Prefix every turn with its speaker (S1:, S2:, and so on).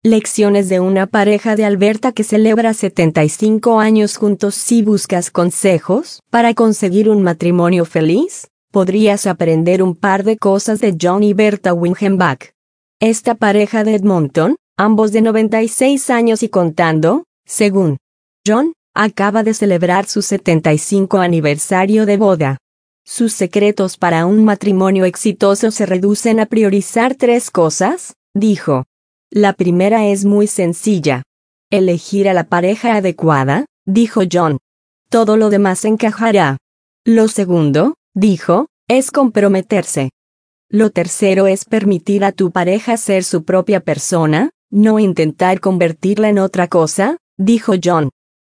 S1: Lecciones de una pareja de Alberta que celebra 75 años juntos. Si buscas consejos para conseguir un matrimonio feliz, podrías aprender un par de cosas de John y Berta Wingenbach. Esta pareja de Edmonton, ambos de 96 años y contando, según John, acaba de celebrar su 75 aniversario de boda. Sus secretos para un matrimonio exitoso se reducen a priorizar 3 cosas, dijo. La primera es muy sencilla. Elegir a la pareja adecuada, dijo John. Todo lo demás encajará. Lo segundo, dijo, es comprometerse. Lo tercero es permitir a tu pareja ser su propia persona, no intentar convertirla en otra cosa, dijo John.